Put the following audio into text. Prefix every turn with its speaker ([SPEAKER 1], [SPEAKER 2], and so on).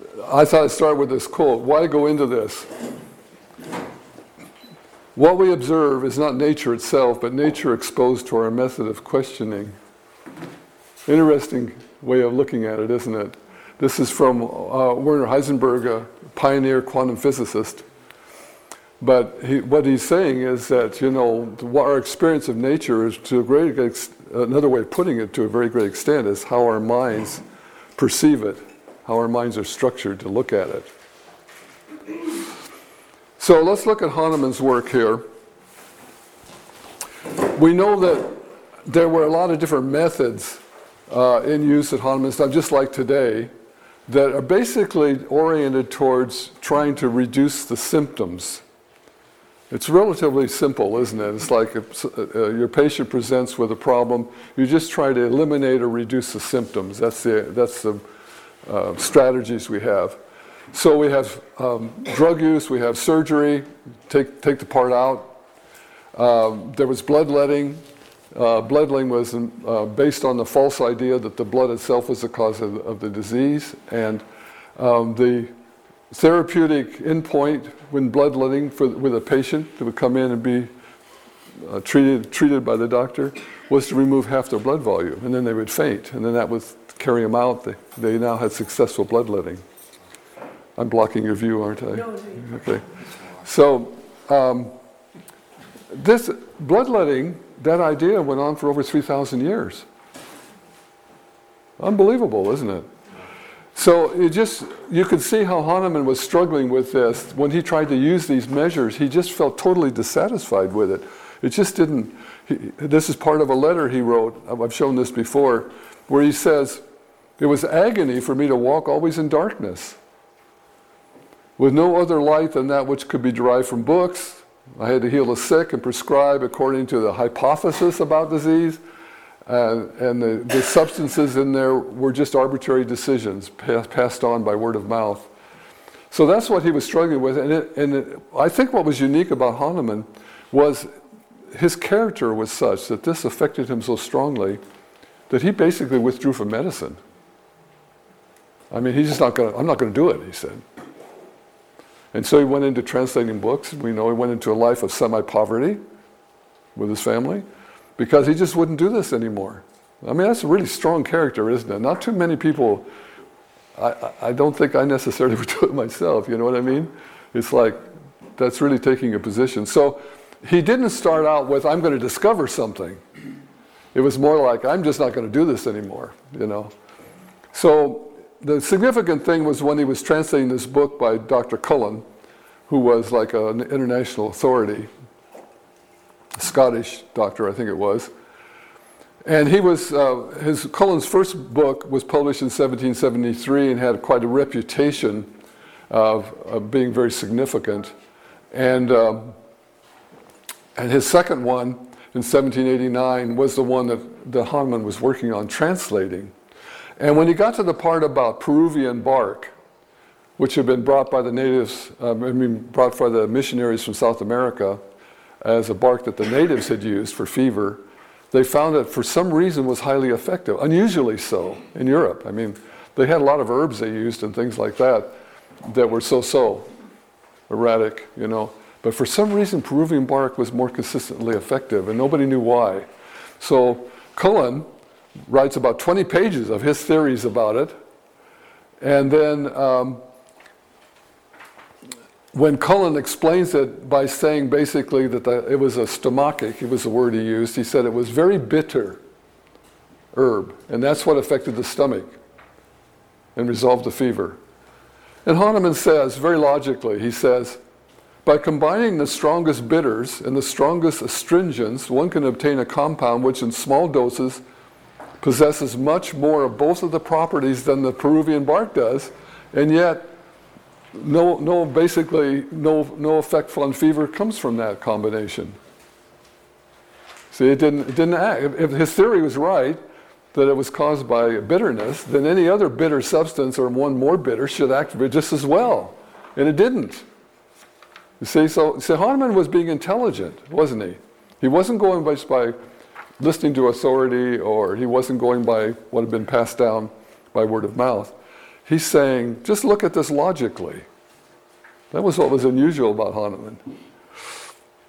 [SPEAKER 1] I thought I'd start with this quote. Why go into this? What we observe is not nature itself, but nature exposed to our method of questioning. Interesting way of looking at it, isn't it? This is from Werner Heisenberg, a pioneer quantum physicist. But what he's saying is that, our experience of nature is another way of putting it to a very great extent is how our minds perceive it, how our minds are structured to look at it. So let's look at Hahnemann's work here. We know that there were a lot of different methods in use at Hahnemann's time, just like today, that are basically oriented towards trying to reduce the symptoms. It's relatively simple, isn't it? It's like if your patient presents with a problem, you just try to eliminate or reduce the symptoms. That's the strategies we have. So we have drug use, we have surgery, take the part out. There was bloodletting. Bloodletting was based on the false idea that the blood itself was the cause of the disease. And the therapeutic endpoint when bloodletting with a patient that would come in and be treated by the doctor was to remove half their blood volume, and then they would faint, and then that would carry them out. They now had successful bloodletting. I'm blocking your view, aren't I?
[SPEAKER 2] No.
[SPEAKER 1] Okay. So this bloodletting, that idea went on for over 3,000 years. Unbelievable, isn't it? So you could see how Hahnemann was struggling with this. When he tried to use these measures, he just felt totally dissatisfied with it. It just didn't. This is part of a letter he wrote. I've shown this before, where he says, "It was agony for me to walk always in darkness, with no other light than that which could be derived from books. I had to heal the sick and prescribe according to the hypothesis about disease, and the substances in there were just arbitrary decisions passed on by word of mouth." So that's what he was struggling with. And I think what was unique about Hahnemann was his character was such that this affected him so strongly that he basically withdrew from medicine. I mean, I'm not going to do it, he said. And so he went into translating books. We know he went into a life of semi-poverty with his family because he just wouldn't do this anymore. I mean, that's a really strong character, isn't it? Not too many people, I don't think I necessarily would do it myself, you know what I mean? It's like, that's really taking a position. So he didn't start out with, I'm going to discover something. It was more like, I'm just not going to do this anymore, So the significant thing was when he was translating this book by Dr. Cullen, who was like an international authority, a Scottish doctor, I think it was. And he was, Cullen's first book was published in 1773 and had quite a reputation of being very significant. And his second one in 1789 was the one that Hahnemann was working on translating. And when he got to the part about Peruvian bark, which had been brought by the natives, brought by the missionaries from South America as a bark that the natives had used for fever, they found it for some reason was highly effective, unusually so in Europe. I mean, they had a lot of herbs they used and things like that were so erratic, But for some reason, Peruvian bark was more consistently effective, and nobody knew why. So Cullen writes about 20 pages of his theories about it. And then when Cullen explains it by saying basically that it was a stomachic, it was the word he used, he said it was very bitter herb, and that's what affected the stomach and resolved the fever. And Hahnemann says, very logically, he says, by combining the strongest bitters and the strongest astringents, one can obtain a compound which in small doses possesses much more of both of the properties than the Peruvian bark does, and yet no effect on fever comes from that combination. See, it didn't act. If his theory was right, that it was caused by bitterness, then any other bitter substance or one more bitter should act just as well, and it didn't. You see, so Hahnemann was being intelligent, wasn't he? He wasn't going just by listening to authority, or he wasn't going by what had been passed down by word of mouth. He's saying, just look at this logically. That was what was unusual about Hahnemann.